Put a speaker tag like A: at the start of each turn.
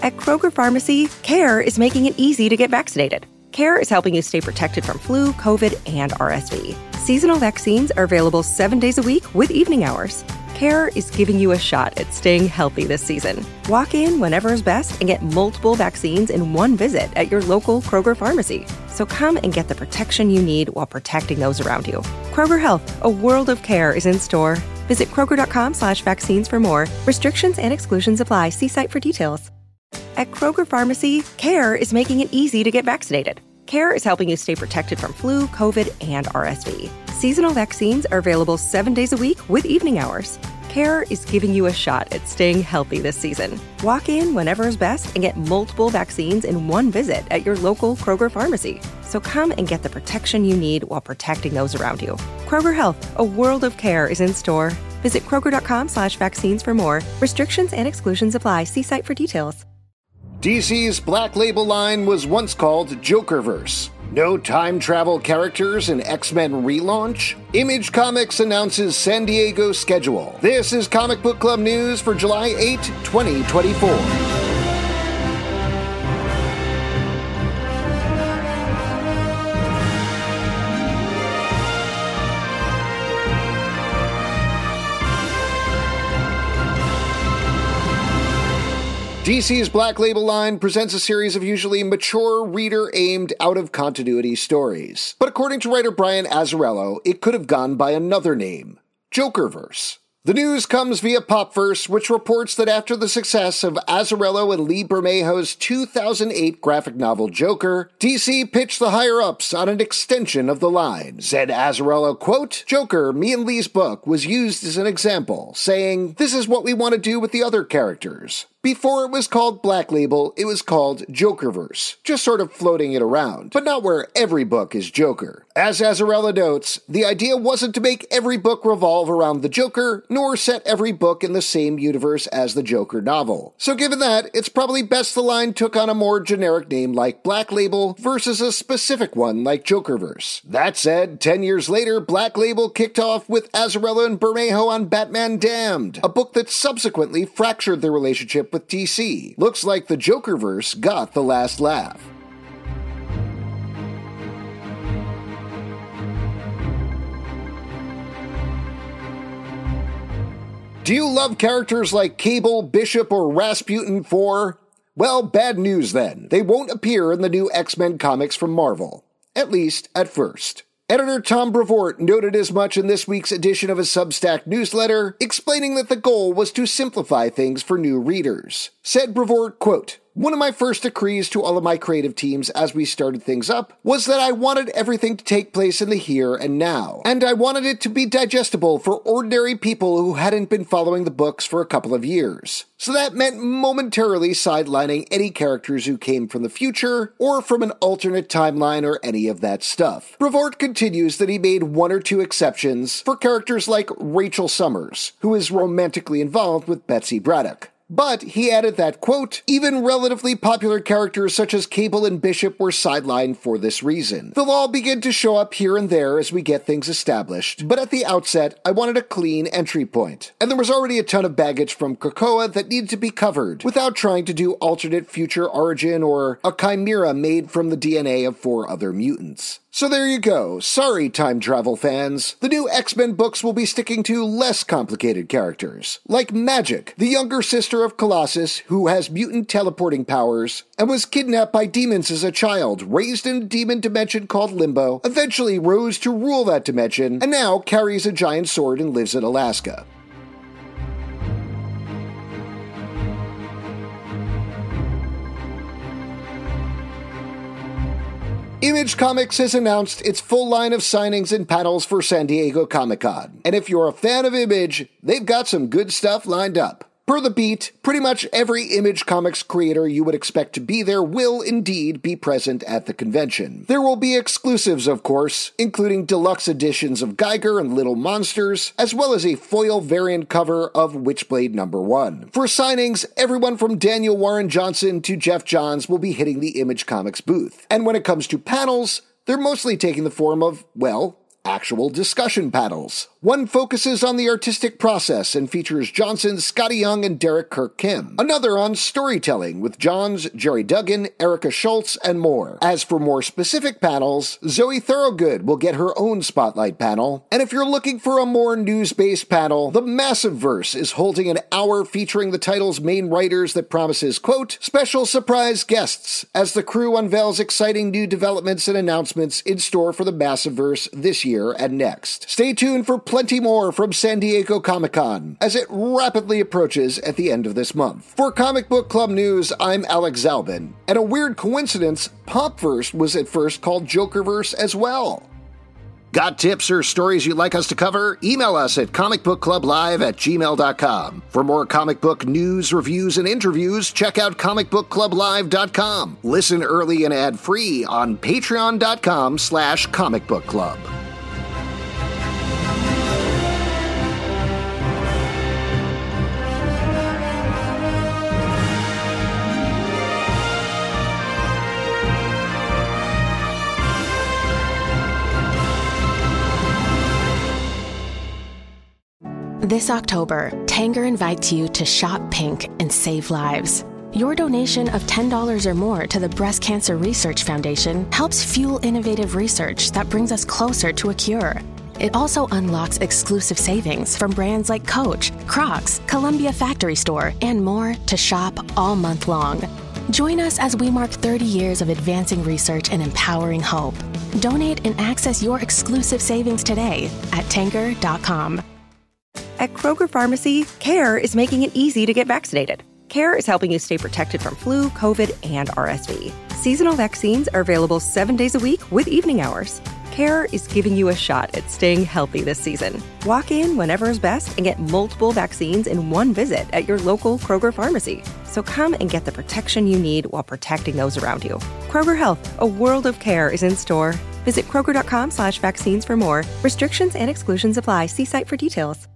A: At Kroger Pharmacy, CARE is making it easy to get vaccinated. CARE is helping you stay protected from flu, COVID, and RSV. Seasonal vaccines are available 7 days a week with evening hours. CARE is giving you a shot at staying healthy this season. Walk in whenever is best and get multiple vaccines in one visit at your local Kroger Pharmacy. So come and get the protection you need while protecting those around you. Kroger Health, a world of care is in store. Visit Kroger.com/vaccines for more. Restrictions and exclusions apply. See site for details. At Kroger Pharmacy, CARE is making it easy to get vaccinated. CARE is helping you stay protected from flu, COVID, and RSV. Seasonal vaccines are available 7 days a week with evening hours. CARE is giving you a shot at staying healthy this season. Walk in whenever is best and get multiple vaccines in one visit at your local Kroger Pharmacy. So come and get the protection you need while protecting those around you. Kroger Health, a world of care is in store. Visit Kroger.com/vaccines for more. Restrictions and exclusions apply. See site for details.
B: DC's Black Label line was once called Jokerverse. No time travel characters in X-Men relaunch? Image Comics announces San Diego schedule. This is Comic Book Club news for July 8, 2024. DC's Black Label line presents a series of usually mature, reader-aimed, out-of-continuity stories. But according to writer Brian Azzarello, it could have gone by another name, Jokerverse. The news comes via Popverse, which reports that after the success of Azzarello and Lee Bermejo's 2008 graphic novel Joker, DC pitched the higher-ups on an extension of the line. Said Azzarello, quote, "Joker, me and Lee's book, was used as an example, saying, this is what we want to do with the other characters. Before it was called Black Label, it was called Jokerverse, just sort of floating it around, but not where every book is Joker. As Azzarello notes, the idea wasn't to make every book revolve around the Joker, nor set every book in the same universe as the Joker novel. So given that, it's probably best the line took on a more generic name like Black Label versus a specific one like Jokerverse. That said, 10 years later, Black Label kicked off with Azzarello and Bermejo on Batman Damned, a book that subsequently fractured their relationship with DC. Looks like the Jokerverse got the last laugh. Do you love characters like Cable, Bishop, or Rasputin 4? Well, bad news then. They won't appear in the new X-Men comics from Marvel. At least, at first. Editor Tom Brevoort noted as much in this week's edition of his Substack newsletter, explaining that the goal was to simplify things for new readers. Said Brevoort, quote, "One of my first decrees to all of my creative teams as we started things up was that I wanted everything to take place in the here and now, and I wanted it to be digestible for ordinary people who hadn't been following the books for a couple of years. So that meant momentarily sidelining any characters who came from the future or from an alternate timeline or any of that stuff." Brevoort continues that he made one or two exceptions for characters like Rachel Summers, who is romantically involved with Betsy Braddock. But he added that, quote, "Even relatively popular characters such as Cable and Bishop were sidelined for this reason. They'll all begin to show up here and there as we get things established, but at the outset, I wanted a clean entry point. And there was already a ton of baggage from Krakoa that needed to be covered, without trying to do alternate future origin or a chimera made from the DNA of 4 other mutants. So there you go. Sorry, time travel fans. The new X-Men books will be sticking to less complicated characters, like Magik, the younger sister of Colossus, who has mutant teleporting powers, and was kidnapped by demons as a child, raised in a demon dimension called Limbo, eventually rose to rule that dimension, and now carries a giant sword and lives in Alaska. Image Comics has announced its full line of signings and panels for San Diego Comic-Con. And if you're a fan of Image, they've got some good stuff lined up. Per The Beat, pretty much every Image Comics creator you would expect to be there will indeed be present at the convention. There will be exclusives, of course, including deluxe editions of Geiger and Little Monsters, as well as a foil variant cover of Witchblade #1. For signings, everyone from Daniel Warren Johnson to Jeff Johns will be hitting the Image Comics booth. And when it comes to panels, they're mostly taking the form of, well, actual discussion panels. One focuses on the artistic process and features Johnson, Scotty Young, and Derek Kirk Kim. Another on storytelling with Johns, Jerry Duggan, Erica Schultz, and more. As for more specific panels, Zoe Thorogood will get her own spotlight panel. And if you're looking for a more news-based panel, The Massiveverse is holding an hour featuring the title's main writers that promises, quote, special surprise guests as the crew unveils exciting new developments and announcements in store for the Massiveverse this year and next. Stay tuned for plenty more from San Diego Comic-Con as it rapidly approaches at the end of this month. For Comic Book Club News, I'm Alex Zalbin. And a weird coincidence, Popverse was at first called Jokerverse as well. Got tips or stories you'd like us to cover? Email us at comicbookclublive@gmail.com. For more comic book news, reviews, and interviews, check out comicbookclublive.com. Listen early and ad-free on patreon.com/comicbookclub.
C: This October, Tanger invites you to shop pink and save lives. Your donation of $10 or more to the Breast Cancer Research Foundation helps fuel innovative research that brings us closer to a cure. It also unlocks exclusive savings from brands like Coach, Crocs, Columbia Factory Store, and more to shop all month long. Join us as we mark 30 years of advancing research and empowering hope. Donate and access your exclusive savings today at Tanger.com.
A: At Kroger Pharmacy, CARE is making it easy to get vaccinated. CARE is helping you stay protected from flu, COVID, and RSV. Seasonal vaccines are available 7 days a week with evening hours. CARE is giving you a shot at staying healthy this season. Walk in whenever is best and get multiple vaccines in one visit at your local Kroger Pharmacy. So come and get the protection you need while protecting those around you. Kroger Health, a world of care, is in store. Visit Kroger.com/vaccines for more. Restrictions and exclusions apply. See site for details.